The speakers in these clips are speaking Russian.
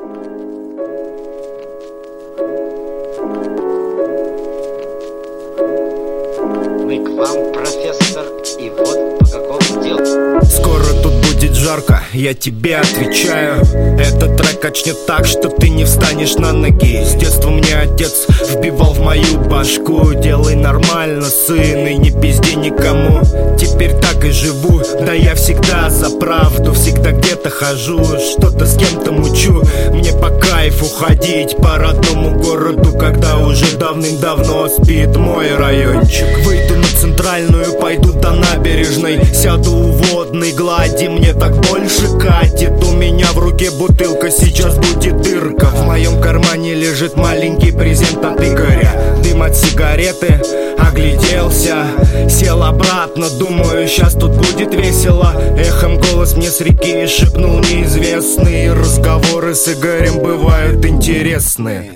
Мы к вам, профессор, и вот по какому делу. Скоро тут будет жарко, я тебе отвечаю. Этот трек качнет так, что ты не встанешь на ноги. С детства мне отец вбивал в мою башку: делай нормально, сын, и не пизди никому. Теперь так и живу, да я всегда за правду. Всегда где-то хожу, что-то с кем-то мучу. Мне по кайфу ходить по родному городу, когда уже давным-давно спит мой райончик. Выйду на центральную, пойду до набережной, сяду у водной глади, мне так больше катит. У меня в руке бутылка, сейчас будет дырка. В моем кармане лежит маленький презент от Игоря. Дым от сигареты, огляделся, сел обратно, думаю, сейчас тут будет весело. Эхом голос мне с реки шепнул неизвестный: разговоры с Игорем бывают интересные.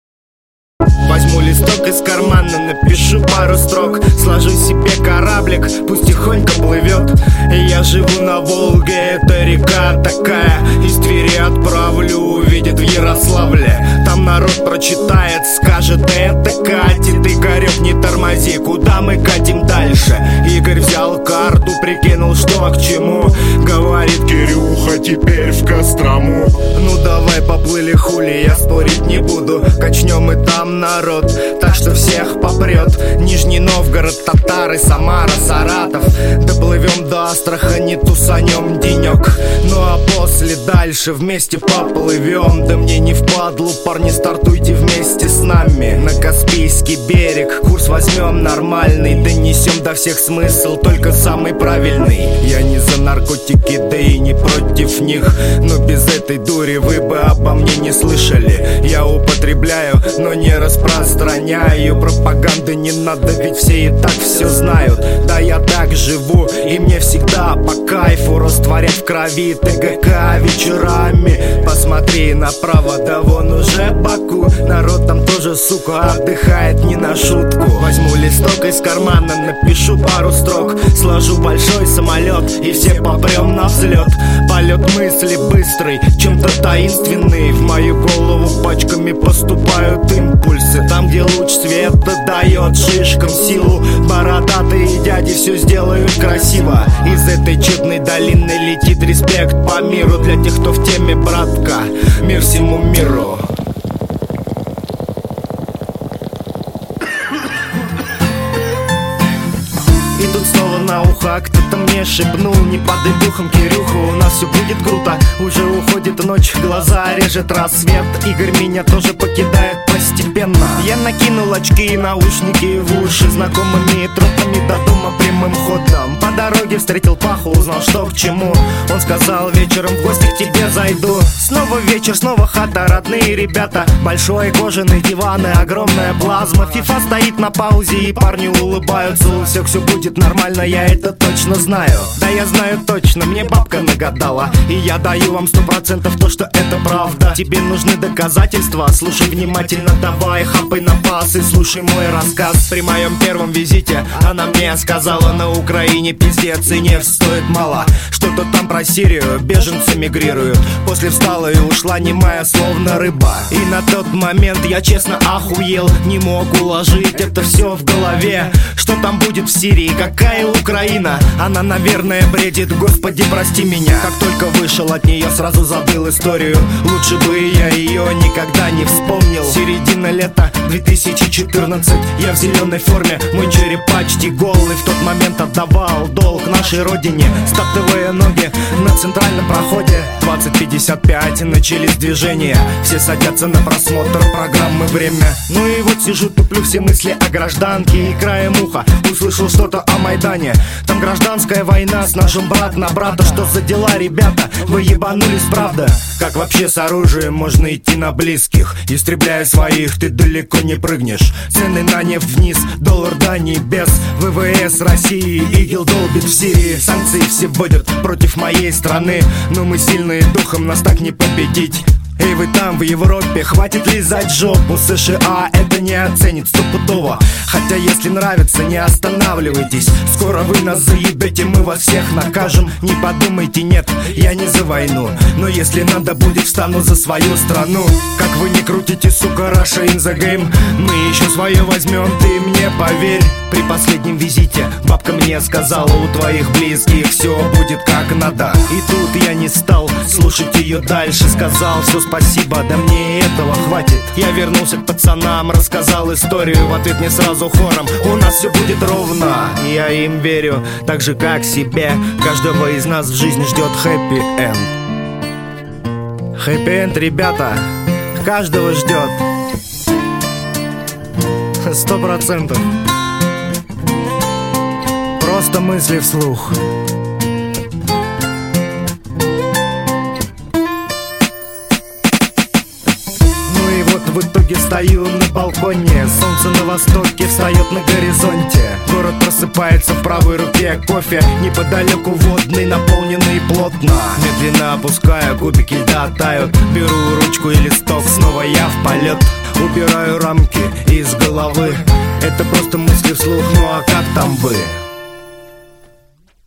Возьму листок из кармана, напишу пару строк, сложу себе кораблик, пусть тихонько плывет. Я живу на Волге, это река такая. Из Твери отправлю, увидит в Ярославле. Там народ прочитает, скажет: это катит. Игорек, не тормози, куда мы катим дальше? Игорь взял карту, прикинул, что к чему. Говорит: Кирюха, теперь в Кострому. Ну давай поплыли, хули, я спорить не буду. Качнем и там народ, так что всех попрет. Нижний Новгород, татары, Самара, Саратов. Доплывем до Астрахани, тусанем денек. Ну а после дальше вместе поплывем. Да мне не впадлу, парни, стартуйте вместе с нами на Каспийский берег. Курс возьмем нормальный, донесем до всех смысл, только самый правильный. Я не за наркотики, да и не против них, но без этой дури вы бы обо мне не слышали. Я употребляю, но не распространяю. Пропаганды не надо, ведь все и так все знают. Да я так живу, и мне всегда по кайфу растворять в крови ТГК вечерами. Посмотри направо, да вон уже Баку. Народ там тоже, сука, отдыхает не на шутку. Возьму листок из кармана, напишу пару строк, сложу большой самолет, и все попрем на взлет. Полет мысли быстрый, чем-то таинственный. В мою голову пачками поступают импульсы. Там, где луч света дает шишкам силу, бородатые дяди все сделают красиво. Из этой чудной долины летит респект по миру. Для тех, кто в теме, братка, мир всему миру. И тут снова на ухо кто-то мне шепнул: не падай духом, Кирюха, у нас все будет круто. Уже уходит ночь, глаза режет рассвет. Игорь меня тоже покидает постепенно. Я накинул очки и наушники в уши, знакомыми тропами до дома прямым ходом. По дороге встретил Паху, узнал, что к чему. Он сказал: вечером в гости к тебе зайду. Снова вечер, снова хата, родные ребята, большой кожаный диван и огромная плазма. FIFA стоит на паузе, и парни улыбаются. У всех все будет нормально, я это точно знаю. Да я знаю точно, мне бабка нагадала, и я даю вам 100% то, что это правда. Тебе нужны доказательства? Слушай внимательно, давай хапай на пас и слушай мой рассказ. При моем первом визите она мне сказала: на Украине пиздец и нефть стоит мало. Что-то там про Сирию, беженцы мигрируют. После встала и ушла немая, словно рыба. И на тот момент я честно охуел, не мог уложить это все в голове. Что там будет в Сирии, какая Украина? Она, наверное, бредит, господи, прости меня. Как только вышел от нее, сразу забыл историю. Лучше бы я ее никогда не вспомнил. Середина лета 2014, я в зеленой форме, мой череп почти голый. В тот момент отдавал долг нашей родине, стаптывая ноги на центральном проходе. 20:55, начались движения, все садятся на просмотр программы «Время». Ну и вот сижу, туплю все мысли о гражданке, и краем уха услышал что-то о Майдане. Там гражданская война с ножом брат на брата. Что за дела, ребята? Вы ебанулись, правда? Как вообще с оружием можно идти на близких? Истребляя своих, ты далеко не прыгнешь. Цены на нефть вниз, доллар до небес. ВВС России, ИГИЛ долбит в Сирии. Санкции все вводят против моей страны, но мы сильные духом, нас так не победить. Эй, вы там, в Европе, хватит лизать жопу. США это не оценит стопудово. Хотя если нравится, не останавливайтесь. Скоро вы нас заебете, мы вас всех накажем. Не подумайте, нет, я не за войну, но если надо будет, встану за свою страну. Как вы не крутите, сука, Russia in the game, мы еще свое возьмем, ты мне поверь. При последнем визите бабка мне сказала: у твоих близких все будет как надо. И тут я не стал слушать ее дальше. Сказал: все, спасибо, да мне этого хватит. Я вернулся к пацанам, рассказал историю. В ответ мне сразу хором: у нас все будет ровно. Я им верю, так же как себе. Каждого из нас в жизни ждет хэппи-энд. Хэппи-энд, ребята, каждого ждет. 100%. Просто мысли вслух. В итоге стою на балконе, солнце на востоке встает на горизонте. Город просыпается, в правой руке кофе, неподалеку водный, наполненный плотно. Медленно опускаю, кубики льда тают. Беру ручку и листок, снова я в полет. Убираю рамки из головы. Это просто мысли вслух, ну а как там вы?